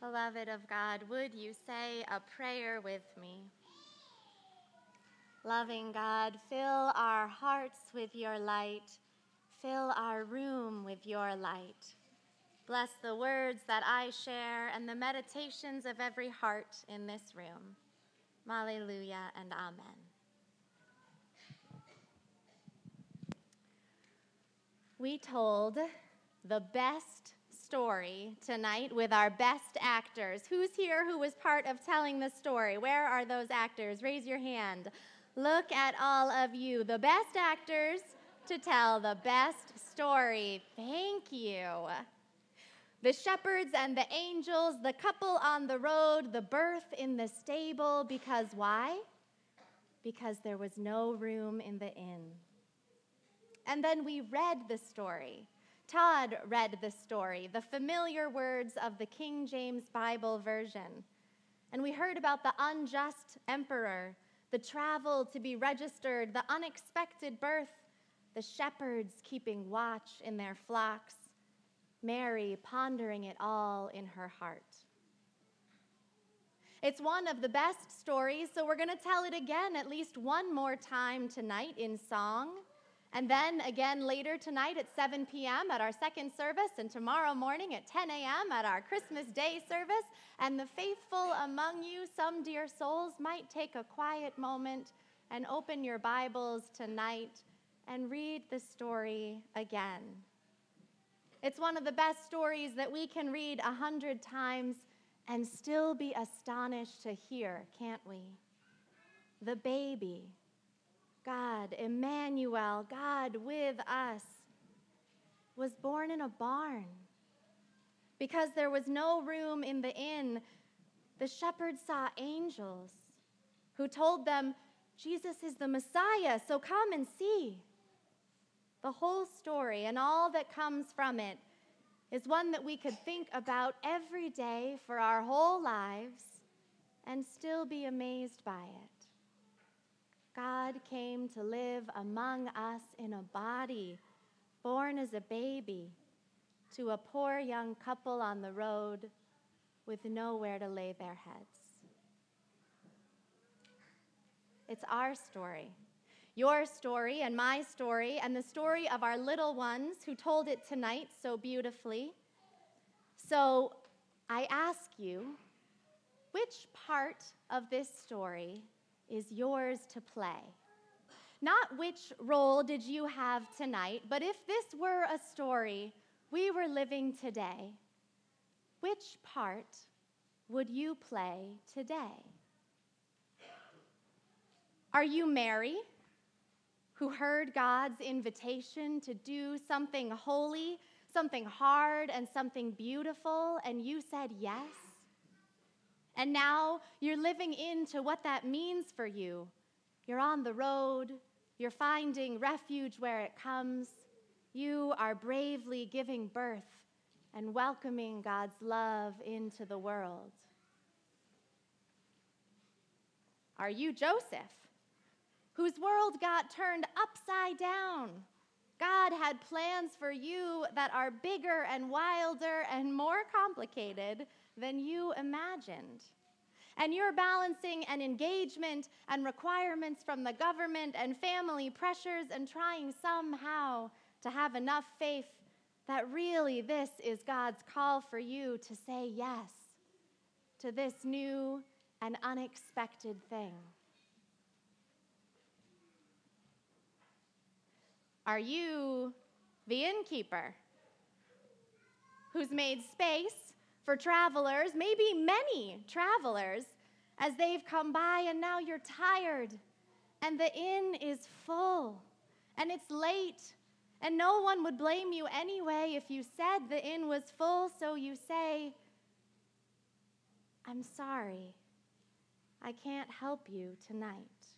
Beloved of God, would you say a prayer with me? Loving God, fill our hearts with your light. Fill our room with your light. Bless the words that I share and the meditations of every heart in this room. Alleluia and amen. We told the best story tonight with our best actors. Who's here who was part of telling the story? Where are those actors? Raise your hand. Look at all of you, the best actors to tell the best story. Thank you. The shepherds and the angels, the couple on the road, the birth in the stable. Because why? Because there was no room in the inn. And then we read the story. Todd read the story, the familiar words of the King James Bible version. And we heard about the unjust emperor, the travel to be registered, the unexpected birth, the shepherds keeping watch in their flocks, Mary pondering it all in her heart. It's one of the best stories, so we're going to tell it again at least one more time tonight in song. And then again later tonight at 7 p.m. at our second service, and tomorrow morning at 10 a.m. at our Christmas Day service. And the faithful among you, some dear souls, might take a quiet moment and open your Bibles tonight and read the story again. It's one of the best stories that we can read 100 times and still be astonished to hear, can't we? The baby, God, Emmanuel, God with us, was born in a barn. Because there was no room in the inn, the shepherds saw angels who told them, Jesus is the Messiah, so come and see. The whole story and all that comes from it is one that we could think about every day for our whole lives and still be amazed by it. God came to live among us in a body, born as a baby, to a poor young couple on the road with nowhere to lay their heads. It's our story, your story and my story, and the story of our little ones who told it tonight so beautifully. So I ask you, which part of this story is yours to play? Not which role did you have tonight, but if this were a story we were living today, which part would you play today? Are you Mary, who heard God's invitation to do something holy, something hard, and something beautiful, and you said yes? And now you're living into what that means for you. You're on the road, you're finding refuge where it comes. You are bravely giving birth and welcoming God's love into the world. Are you Joseph, whose world got turned upside down? God had plans for you that are bigger and wilder and more complicated than you imagined. And you're balancing an engagement and requirements from the government and family pressures and trying somehow to have enough faith that really this is God's call for you to say yes to this new and unexpected thing. Are you the innkeeper who's made space for travelers, maybe many travelers, as they've come by and now you're tired and the inn is full and it's late and no one would blame you anyway if you said the inn was full, so you say, I'm sorry, I can't help you tonight.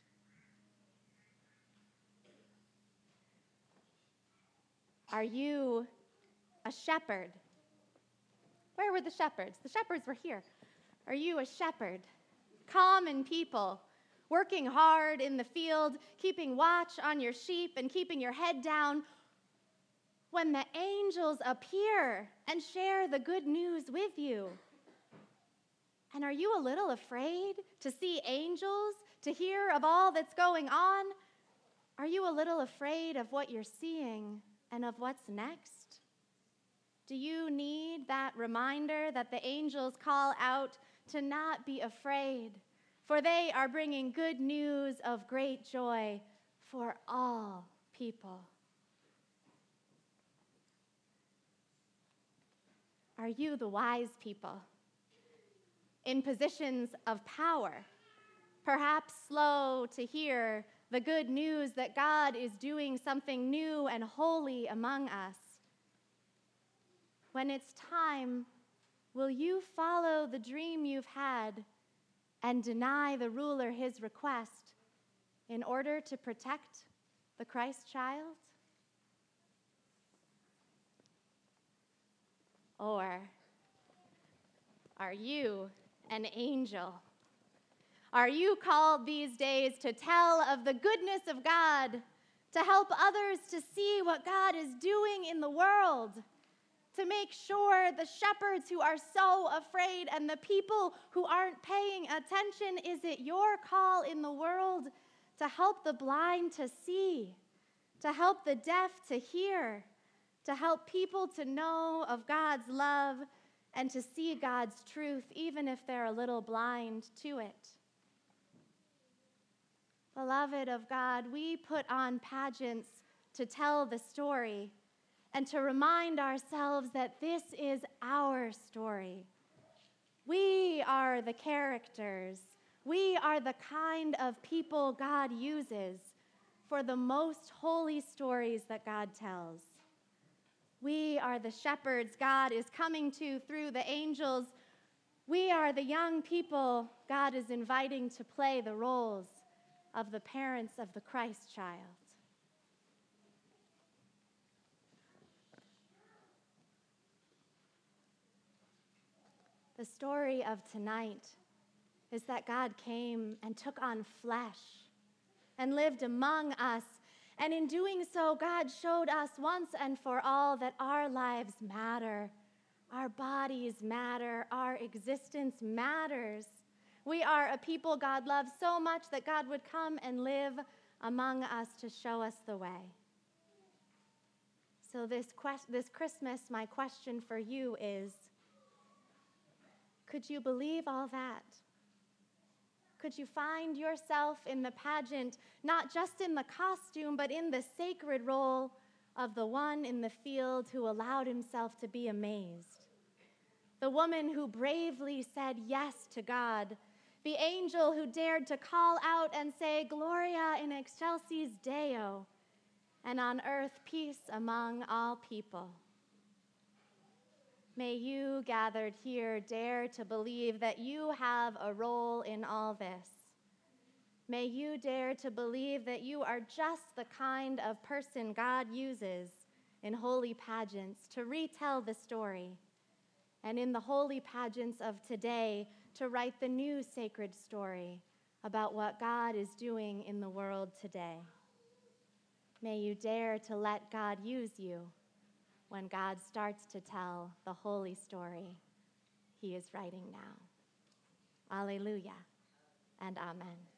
Are you a shepherd? Where were the shepherds? The shepherds were here. Are you a shepherd? Common people, working hard in the field, keeping watch on your sheep and keeping your head down when the angels appear and share the good news with you. And are you a little afraid to see angels, to hear of all that's going on? Are you a little afraid of what you're seeing and of what's next? Do you need that reminder that the angels call out to not be afraid, for they are bringing good news of great joy for all people? Are you the wise people in positions of power, perhaps slow to hear the good news that God is doing something new and holy among us? When it's time, will you follow the dream you've had and deny the ruler his request in order to protect the Christ child? Or are you an angel? Are you called these days to tell of the goodness of God, to help others to see what God is doing in the world, to make sure the shepherds who are so afraid and the people who aren't paying attention? Is it your call in the world to help the blind to see, to help the deaf to hear, to help people to know of God's love and to see God's truth, even if they're a little blind to it? Beloved of God, we put on pageants to tell the story and to remind ourselves that this is our story. We are the characters. We are the kind of people God uses for the most holy stories that God tells. We are the shepherds God is coming to through the angels. We are the young people God is inviting to play the roles of the parents of the Christ child. The story of tonight is that God came and took on flesh and lived among us. And in doing so, God showed us once and for all that our lives matter, our bodies matter, our existence matters. We are a people God loves so much that God would come and live among us to show us the way. So this Christmas, my question for you is, could you believe all that? Could you find yourself in the pageant, not just in the costume, but in the sacred role of the one in the field who allowed himself to be amazed? The woman who bravely said yes to God, the angel who dared to call out and say, Gloria in excelsis Deo, and on earth peace among all people. May you, gathered here, dare to believe that you have a role in all this. May you dare to believe that you are just the kind of person God uses in holy pageants to retell the story, and in the holy pageants of today to write the new sacred story about what God is doing in the world today. May you dare to let God use you when God starts to tell the holy story he is writing now. Alleluia and amen.